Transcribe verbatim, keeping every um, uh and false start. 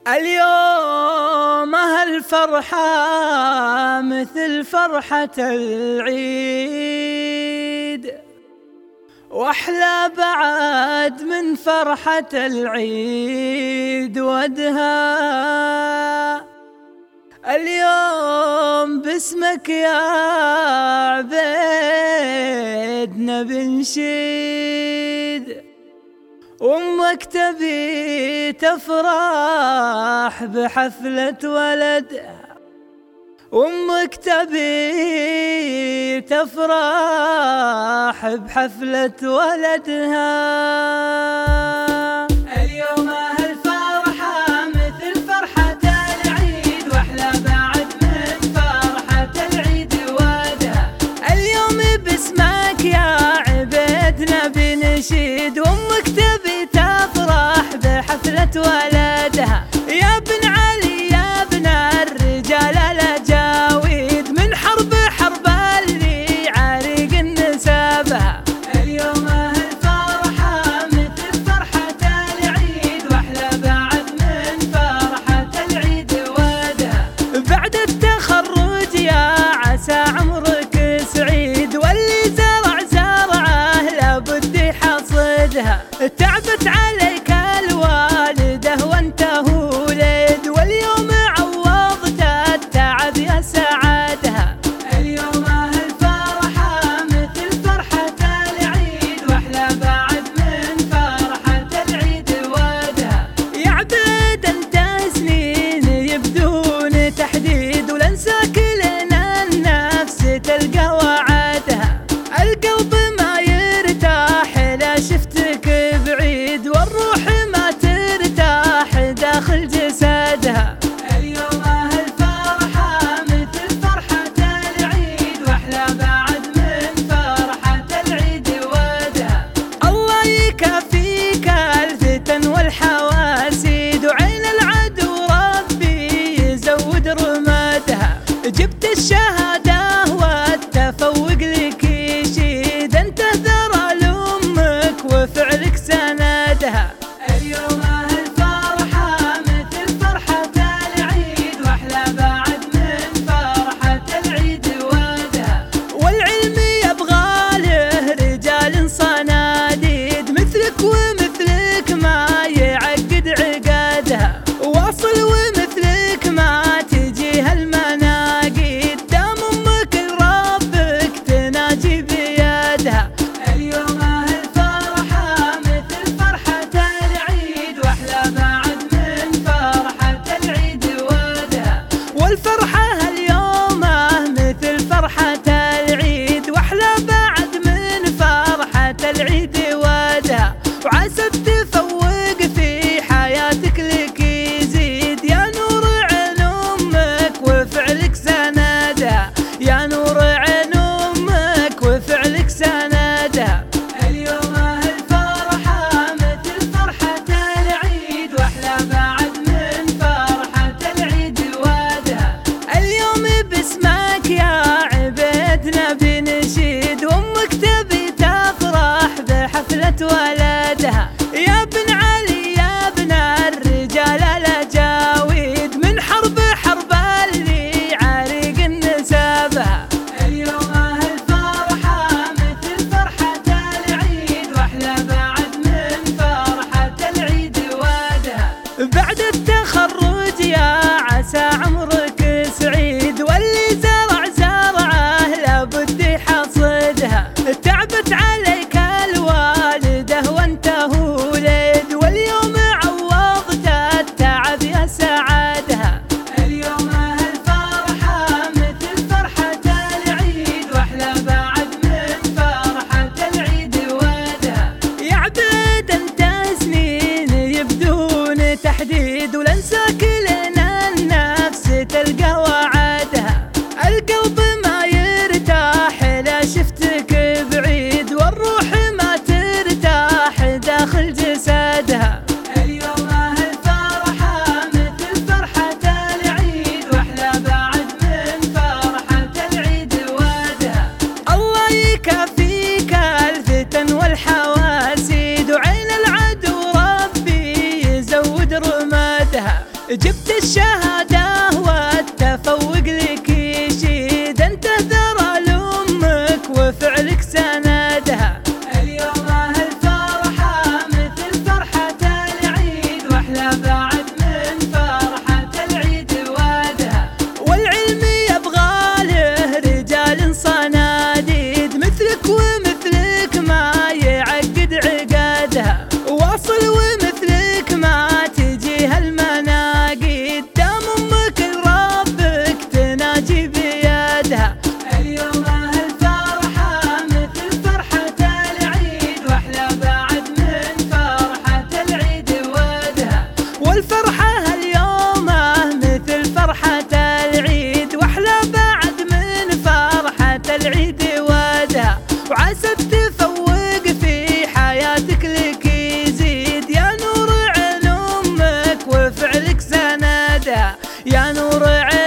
اليوم هالفرحة مثل فرحة العيد، واحلى بعد من فرحة العيد ودها. اليوم باسمك يا عبيدنا بنشيد، وامك تبي تفرح بحفلة ولدها، وامك تبي تفرح بحفلة ولدها. اليوم هالفرحة مثل فرحة العيد، واحلى بعد من فرحة العيد ودها. اليوم باسمك يا عبيدنا بنشيد، وامك تبي تفرح بحفلة ولدها. يا بن علي يا ابن الرجال الاجاويد، من حرب حرب اللي عريق نسبها. اليوم هالفرحة مثل فرحة العيد، واحلى بعد من فرحة العيد ودها. بعد التخرج يا عسى عمرك سعيد، واللي زرع زرعه لابد يحصدها. تعبت عليك الوالده وانت ولد، واليوم عوضت التعب يا سعادها. اليوم هالفرحة مثل فرحة العيد، واحلى بعد من فرحة العيد ودها. يا عبيد انت سنين يبدون تحديد، ولنساك لنا النفس تلقى وعدها. القلب ما يرتاح لا شفتك بعيد، والروح ما ترتاح داخل جسدها. اليوم هالفرحة مثل فرحة العيد، واحلى بعد من فرحة العيد ودها. الله يكفيك الفتن والحواسيد، وعين العدو ربي يزود رمادها. جبت الشهادة والتفوق لك يشيد، انت ذرى لأمك وفعلك سندها. اليوم هالفرحة مثل فرحة العيد، واحلى بعد من فرحة العيد ودها. والعلم يبغى له رجال صناديد، مثلك ومثلك ما يعقد عقادها. واصل ومثلك ما تجيها المناقيد، دام امك ربك تناجي بيدها. اليوم هالفرحة مثل فرحة العيد، جبت الشهادة والتفوق لك يشيد، انت ثرى لأمك وفعلك سندها. اليوم هالفرحة مثل فرحة العيد، واحلى بعد من فرحة العيد وادها. والعلم يبغى له رجال صناديد، مثلك ومثلك ما يعقد عقادها. واصل ومثلك ما تجي هالمناقيد، دام امك ربك تناجي بيدها. اليوم هالفرحة مثل فرحة العيد، واحلى بعد من فرحة العيد وادها. والفرحة اليوم مثل فرحة العيد، واحلى بعد من فرحة العيد وادها. وعسى التفوق في حياتك لك يزيد، يا نور عين امك وفعلك سندها، يا نور عين